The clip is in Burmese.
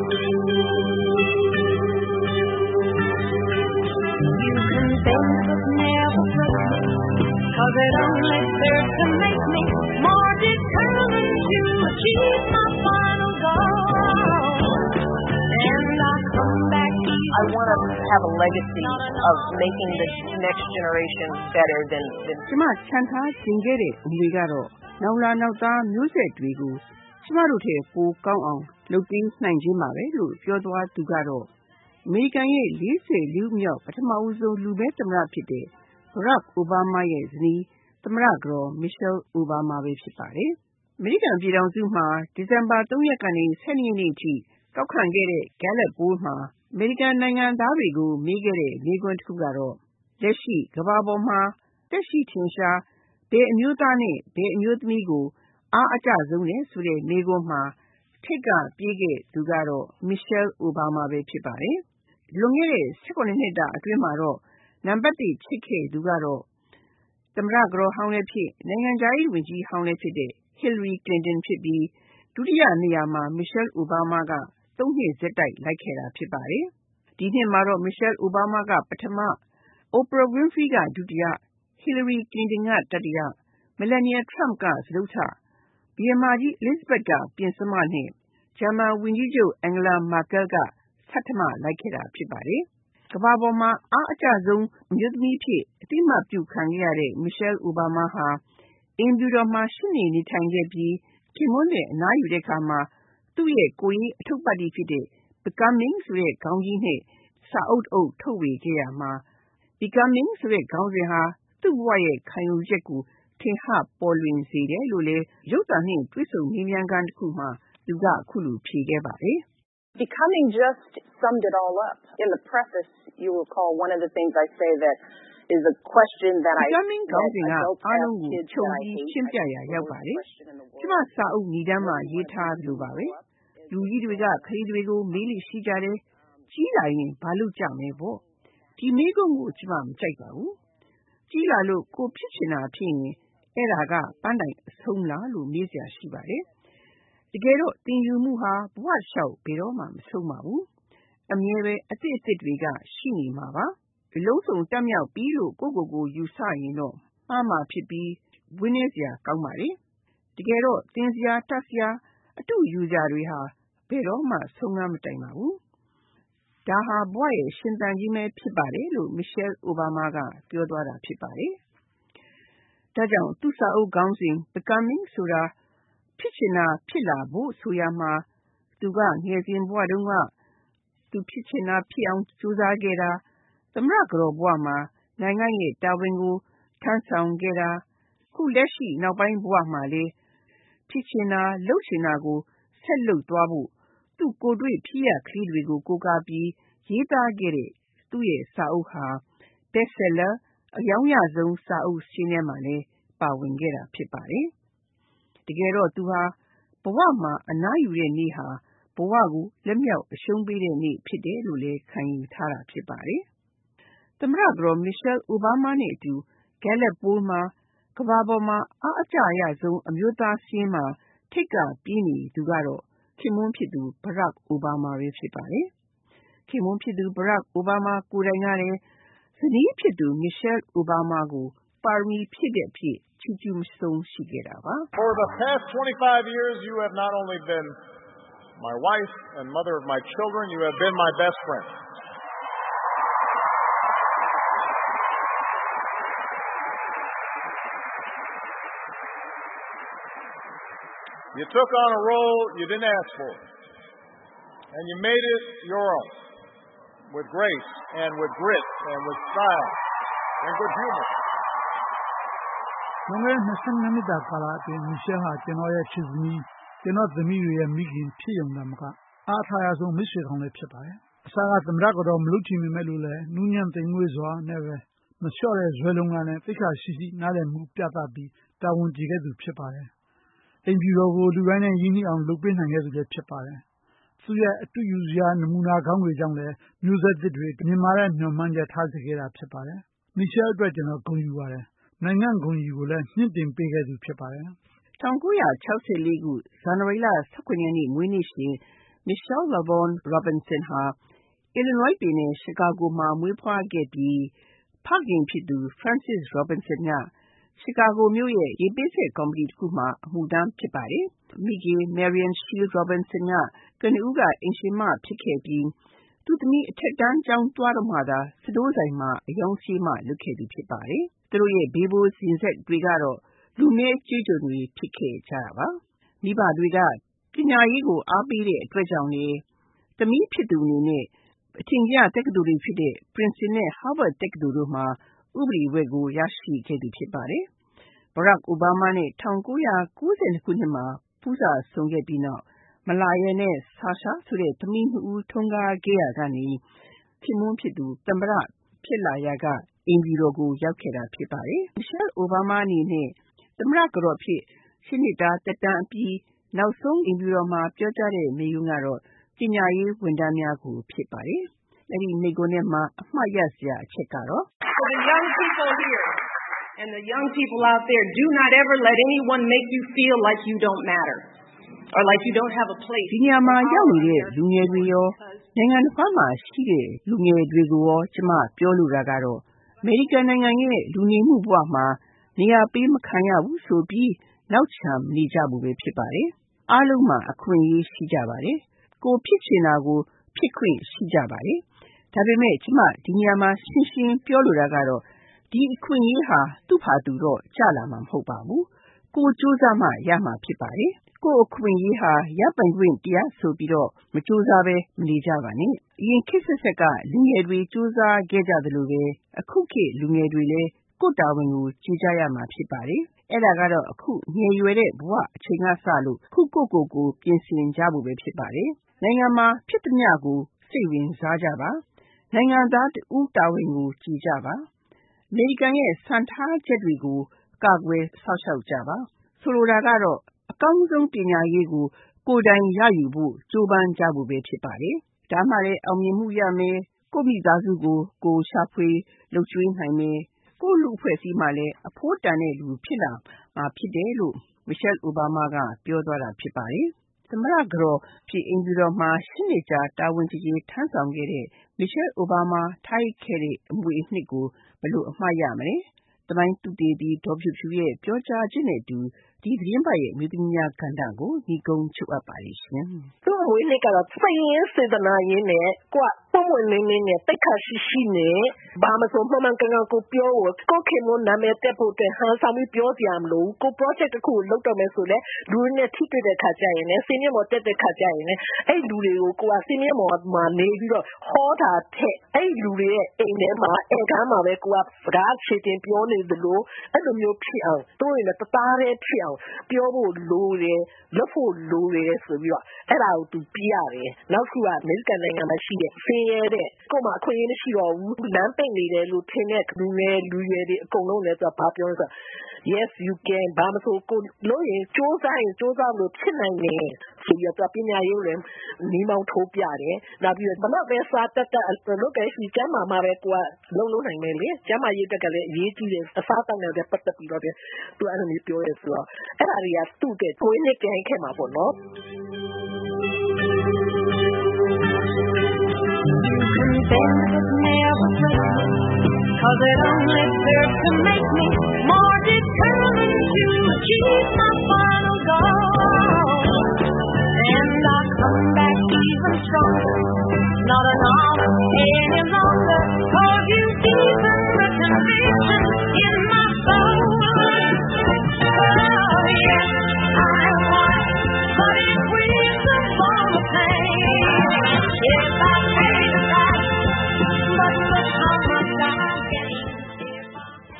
'Cause it only serves to make me more determined to achieve my final goal. And I come back. I want to have a legacy of making the next generation better than. ကျမချန်ထားခြင်းခဲ့တဲ့အမွေကတော့နောက်လာနောက်သားမျိုးဆက်တွေကိုကျမတို့ထဲပိုကောင်းအောင်လုပ်ပေးနိုင်ခြင်းပါပဲလို့ပြောသွားသူကတော့အမေရိကန်ရဲ့44မြောက်ပထမဦးဆုံးလူပဲသမ္မတဖြစ်တဲ့Barack Obama ရဲ့ဇနီးသမ္မတကတော် Michelle Obama ပဲဖြစ်ပါတယ်။အမေရိကန်ပြည်ထောင်စုမှာဒီဇင်ဘာ3ရက်ကနေ12ရက်နေ့အထိကောက်ခံခဲ့တဲ့ Gallup poll မှာအမေရိကန်နိုင်ငံသားတွေကိုမေးခဲ့တဲ့မေးခွန်းတစ်ခုကတော့လက်ရှိကမ္ဘာပေါ်မှာတက်ရှိထင်ရှားဘယ်အမျိုးသားနဲ့ဘယ်အမျိုးသမီးကိုအားအကျဆုံးလဲဆိုတဲ့မေးခွန်းမှာထိပ်ကပြေးခဲ့သူကတော့ Michelle Obama ပဲဖြစ်ပါတယ်။လွန်ခဲ့တဲ့18နှစ်တာအတွင်းမှာတော့နံပါတ်1ဖြစ်ခဲ့သူကတော့သမ္မတကတော်ဟောင်းလည်းဖြစ်နိုင်ငံခြားရေးဝန်ကြီးဟောင်းလည်းဖြစ်တဲ့ Hillary Clinton ဖြစ်ပြီးဒုတိယနေရာမှာ Michelle Obama က3နှစ်ဆက်တိုက်လိုက်ခဲ့တာဖြစ်ပါတယ်။ဒီနှစ်မှာတော့ Michelle Obama ကပထမ Oprah Winfrey ကဒုတိယ Hillary Clinton ကတတိယ Melania Trump ကစတုတ္ထဘုရင်မကြီး Elizabeth ကပြင်စမနဲ့ဂျာမန်ဝန်ကြီးချုပ် Angela Merkel ကဆဋ္ဌမလိုက်ခဲ့တာဖြစ်ပါတယ်။ကမ္ဘာပေါ်မှာအားအကျဆုံးအမျိုးသမီးဖြစ်အသိအမှတ်ပြုခံခဲ့ရတဲ့ Michelle Obama ဟာအိမ်ဖြူတော်မှာ8နှစ်နေထိုင်ခဲ့ပြီးခင်ပွန်းနဲ့အနားယူတဲ့အခါမှာသူ့ရဲ့ကိုယ်ရေးအထုပ်ပတ်ဖြစ်တဲ့ Becoming ဆိုတဲ့ခေါင်းကြီးနဲ့စာအုပ်အုပ်ထုတ်ဝေခဲ့ရမှာ Becoming ဆိုတဲ့ခေါင်းစဉ်ဟာသူ့ဘဝရဲ့ခံယူချက်ကိုထင်ဟပေါ်လွင်စေတယ်လို့လည်းရုပ်သံနဲ့တွေ့ဆုံမေးမြန်းခန်းတစ်ခုမှာသူကအခုလိုဖြေခဲ့ပါတယ်။ Becoming just summed it all up. In the preface, you will recall one of the things I say that is a question that Becoming ခေါင်းစဉ်ကအားလုံးကိုခြုံပြီးရှင်းပြရာရောက်ပါတယ်။ကျမစာအုပ်ညီတမ်းမှာရေးထားသလိုပါပဲ။လူကြီးတွေကခရီးတွေကိုမေးလိရှိကြတယ်။ကြီးလာရင်ဘာလို့ကြမယ်ပေါ့။ဒီမေးခွန်းကိုကျမမကြိုက်ပါဘူး။ကြီးလာလို့ကိုဖြစ်ချင်တာဖြစ်ရင်အဲ့ဒါကပန်းတိုင်အဆုံးလားလို့မေးစရာရှိပါတယ်။တကယ်တော့သင်ယူမှုဟာဘဝလျှောက်ဘယ်တော့မှမဆုံးပါဘူး။အမြဲပဲအသစ်တွေကရှိနေမှာပါ။အလုံးစုံတက်မြောက်ပြီးလို့ကိုယ့်ကိုယ်ယူဆရင်တော့မှားမှာဖြစ်ပြီးဝင်းနေစရာကောင်းပါလေ။တကယ်တော့သင်စရာတတ်စရာအတူယူစရာတွေဟာဘယ်တော့မှဆုံးမတိုင်ပါဘူး။ဒါဟာဘဝရဲ့ရှင်သန်ခြင်းပဲဖြစ်ပါတယ်လို့ Michelle Obama ကပြောသွားတာဖြစ်ပါတယ်။ဒါကြောင့်သူ့စာအုပ်ခေါင်းစဉ် Becoming ဆိုတာဖြစ်ချင်တာဖြစ်လာဖို့ဆိုရမှာသူကငယ်စဉ်ဘဝတုန်းကသူဖြစ်ချင်တာဖြစ်အောင်ကြိုးစားခဲ့တာသမ္မတကတော်ဘဝမှာနိုင်ငံရဲ့တာဝန်ကိုထမ်းဆောင်ခဲ့တာခုလက်ရှိနောက်ပိုင်းဘဝမှာလေဖြစ်ချင်တာလုပ်ချင်တာကိုဆက်လုပ်သွားဖို့သူ့ကိုယ်တွေ့ဖြစ်ရကလေးတွေကိုကိုးကားပြီးရေးသားခဲ့တဲ့သူ့ရဲ့စာအုပ်ဟာ bestseller အယောင်းရဆုံးစာအုပ်ရှင်းထဲမှာလည်းပါဝင်ခဲ့တာဖြစ်ပါတယ်။တကယ်တော့သူဟာဘဝမှာအနားယူတဲ့နေ့ဟာဘဝကိုလက်မြောက်အရှုံးပေးတဲ့နေ့ဖြစ်တယ်လို့လည်းခံယူထားတာဖြစ်ပါတယ်။သမ္မတကတော် Michelle Obama နဲ့အတူ Gallup poll မှာကမ္ဘာပေါ်မှာအားအကျရဆုံးအမျိုးသားစာရင်းမှာထိပ်ကပြေးနေသူကတော့ခင်ပွန်းဖြစ်သူ Barack Obama ပဲဖြစ်ပါတယ်။ခင်ပွန်းဖြစ်သူ Barack Obama ကိုယ်တိုင်ကလည်းဇနီးဖြစ်သူ Michelle Obama ကိုပါရမီဖြည့်တဲ့အဖြစ်ချီးကျူးမဆုံးရှိခဲ့တာပါ။ For the past 25 years you have not only been my wife and mother of my children, you have been my best friend. You took on a role you didn't ask for, and you made it your own, with grace and with grit and with style and good humor. လွန်ခဲ့တဲ့22နှစ်တာကာလအတွင်းမီရှဲဟာကျွန်တော်ရဲ့ချစ်သမီးကျွန်တော်သမီးတွေရဲ့မိခင်ဖြစ်ရုံသာမကအားထားရဆုံးမိတ်ဆွေကောင်းလည်းဖြစ်ပါတယ်။အစားကသမ္မတကတော့မလုပ်ချင်ပေမဲ့လို့လည်းနူးညံ့သိမ်မွေ့စွာနဲ့ပဲမလျှော့တဲ့ဇွဲလုံးကလည်းသိက္ခာရှိရှိနားလည်မှုပြသပြီးတာဝန်ကျေခဲ့သူဖြစ်ပါတယ်။အိမ်ဖြူတော်ကိုလူတိုင်းနဲ့ရင်းနှီးအောင်လုပ်ပေးနိုင်ခဲ့သူလည်းဖြစ်ပါတယ်။သူရဲ့အတူယူစရာနမူနာကောင်းတွေကြောင့်လည်းမျိုးဆက်သစ်တွေမြင်မာတဲ့မျှော်မှန်းချက်ထားစေခဲ့တာဖြစ်ပါတယ်။မီရှဲအတွက်ကျွန်တော်ဂုဏ်ယူပါတယ်။နိုင်ငံဂုဏ်ယူကိုလည်းမြင့်တင်ပေးခဲ့သူဖြစ်ပါတယ်။1964ခုဇန်နဝါရီလ18ရက်နေ့မွေးနေ့ရှင် Michelle LaVaughn Robinson ဟာ Illinois ပြည်နယ် Chicago မှာမွေးဖွားခဲ့ပြီးဖခင်ဖြစ်သူ Francis Robinson က Chicago မြို့ရဲ့ရေပေးစက်ကုမ္ပဏီတစ်ခုမှာအမှုထမ်းဖြစ်ပါတယ်။မိခင် Marian Shield Robinson ကကနဦးကအိမ်ရှင်မဖြစ်ခဲ့ပြီးသူသမီးအထက်တန်းကျောင်းသွားတော့မှသာစတိုးဆိုင်မှာအယောင်ဆေးမှလုပ်ခဲ့သူဖြစ်ပါတယ်။သူတို့ရဲ့ဘေးဘိုးစဉ်ဆက်တွေကတော့လူမည်းကျေးကျွန်တွေဖြစ်ခဲ့ကြတာပါ။မိဘတွေကပညာရေးကိုအားပေးတဲ့အတွက်ကြောင့်လေသမီးဖြစ်သူအနေနဲ့အထင်ကြီးတက္ကသိုလ်တွေဖြစ်တဲ့ Princeton နဲ့ Harvard တက္ကသိုလ်တို့မှာဥပဒေဘွဲ့ကိုရရှိခဲ့သူဖြစ်ပါတယ်။ Barack Obama နဲ့ 1992 ခုနှစ်မှာပူးစာဆုံးခဲ့ပြီးနောက်Malaya နဲ့ Sasha ဆိုတဲ့သမီးနှစ်ဦးထွန်းကားခဲ့ရကနေခင်မွန်းဖြစ်သူသမ္မတဖြစ်လာရာကအိမ်ဖြူတော်ကိုရောက်ခဲ့တာဖြစ်ပါတယ်။ Michelle Obama အနေနဲ့သမ္မတကတော်ဖြစ်8 နှစ်တာသက်တမ်းအပြီးနောက်ဆုံးအိမ်ဖြူတော်မှာပြောကြားတဲ့မိန့်ခွန်းကတော့ပညာရေးဝန်ထမ်းများကိုဖြစ်ပါတယ်။အဲဒီမိန့်ခွန်းထဲမှာအမှတ်ရစရာအချက်ကတော့ For the young people here and the young people out there, do not ever let anyone make you feel like you don't matter or like you don't have a place. ဒီနေရာမှာရောက်နေတဲ့လူငယ်တွေရောနိုင်ငံတစ်ခါမှာရှိတဲ့လူငယ်တွေကိုရောကျမပြောလိုတာကတော့အမေရိကန်နိုင်ငံရဲ့လူနေမှုဘဝမှာနေရာပေးမခံရဘူးဆိုပြီးနောက်ချန်နေကြဖို့ပဲဖြစ်ပါတယ်။အားလုံးမှာအခွင့်အရေးရှိကြပါတယ်။ကိုဖြစ်ချင်တာကိုဖြစ်ခွင့်ရှိကြပါတယ်။ဒါပေမဲ့ကျမဒီနေရာမှာရှင်းရှင်းပြောလိုတာကတော့ဒီအခွင့်အရေးဟာသူ့ဖာသူတော့ကြလာမှာမဟုတ်ပါဘူး။ကိုကြိုးစားမှရမှာဖြစ်ပါတယ်။ကိုအခွင့်အရေးဟာရပိုင်ခွင့်တရားဆိုပြီးတော့မကြိုးစားပဲမနေကြပါနဲ့။အရင်ခေတ်ဆက်ဆက်ကလူငယ်တွေကြိုးစားခဲ့ကြသလိုပဲအခုခေတ်လူငယ်တွေလည်းကိုယ့်တာဝန်ကိုကြည်ကြရမှာဖြစ်ပါတယ်။အဲ့ဒါကတော့အခုငယ်ရွယ်တဲ့ဘဝအချိန်ကစလို့ခုကိုပြင်ဆင်ကြဖို့ပဲဖြစ်ပါတယ်။နိုင်ငံမှာဖြစ်သမျှကိုစိတ်ဝင်စားကြပါ။နိုင်ငံသားတဦးတာဝန်ကိုကြည်ကြပါ။အမေရိကန်ရဲ့စံထားချက်တွေကိုကာကွယ်စောင့်ရှောက်ကြပါ။ဆိုလိုတာကတော့အကောင်းဆုံးပညာရေးကိုကိုယ်တိုင်ရယူဖို့ကြိုးပမ်းကြဖို့ပဲဖြစ်ပါတယ်။ဒါမှလည်းအောင်မြင်မှုရမယ်။ကိုယ့်မိသားစုကိုကိုယ်ရှာဖွေလုပ်ကျွေးနိုင်မယ်။ကိုယ့်လူအဖွဲ့အစည်းမှလည်းအဖို့တန်တဲ့လူဖြစ်လာမှာဖြစ်တယ်လို့ Michelle Obama ကပြောသွားတာဖြစ်ပါတယ်။သမ္မတကတော်ဖြစ်အိမ်ဖြူတော်မှာ8 နှစ်ကြာတာဝန်ကြီးကြီးထမ်းဆောင်ခဲ့တဲ့ Michelle Obama ထားခဲ့တဲ့အမွေအနှစ်ကိုဘယ်လိုအမှတ်ရမလဲ။သမိုင်းသုတေသီဒေါ်ဖြူဖြူရဲ့ပြောကြားချက်နဲ့အတူဒီသတင်းပတ်ရဲ့မြို့သမီးများကဏ္ဍကိုညီကုန်းချုပ်အပ်ပါလိမ့်ရှင်။သူ့ဝိနည်းကတော့စိတ်ရင်းစေတနာရင်းနဲ့ကိုယ်ပုံဝင်နေနဲ့တိတ်ခါရှိနဲ့ဘာမဆိုမှန်ကန်ကန်ကိုပြောကိုခင်မနာမည်တက်ဖို့တဲ့ဟန်ဆောင်ပြီးပြောကြရမလို့ကို project တစ်ခုလုပ်တော့မယ်ဆိုလဲလူတွေနဲ့ထိတွေ့တဲ့ခါကြရင်လည်းစင်းမြမော်တက်တဲ့ခါကြရင်လည်းအဲ့လူတွေကိုကိုကစင်းမြမော်မှာနေပြီးတော့ဟောတာထက်အဲ့လူတွေရဲ့အိမ်ထဲမှာအဲကမ်းမှာပဲကိုကစကားချေတင်ပြောနေသလိုအဲ့လိုမျိုးဖြစ်အောင်တို့ရင်လည်းတသားတည်းဖြစ်အောင်ပြောဖို့လိုတယ်လုပ်ဖို့လိုတယ်ဆိုပြီးတော့အဲ့ဒါကိုသူပြရတယ်နောက်ခုကအမေရိကန်နိုင်ငံမှာရှိတဲ့ဆင်းရဲတဲ့ကိုမှအခွင့်အရေးမရှိတော့ဘူးလမ်းပိတ်နေတယ်လို့ထင်တဲ့လူငယ်လူရွယ်တွေအကုန်လုံးလည်းသူကဘာပြောလဲဆိုတော့ yes you can ဘာမဆိုကိုလို့ရင်စူးစမ်းလို့ဖြစ်နိုင်တယ်ဆိုပြီးတော့ပညာရေးလည်းနီးမောင်းထိုးပြတယ်နောက်ပြီးတော့ဘလို့ပဲစားတက်လို့ကဲရှိကျမ်းမာမှာပဲကိုကလုံးနိုင်မယ်လေကျမ်းမာရေးတက်ကလည်းအရေးကြီးတယ်အစားတောက်နေတဲ့ပတ်သက်ပြီးတော့သူအဲ့လိုမျိုးပြောရဲဆိုတော့အဲ့ဒါတွေကသူ့တဲ့ကိုယ်နဲ့ကြိုင်ခဲ့မှာပေါ့နော် Cause it only serves to make me more determined to achieve my final goal.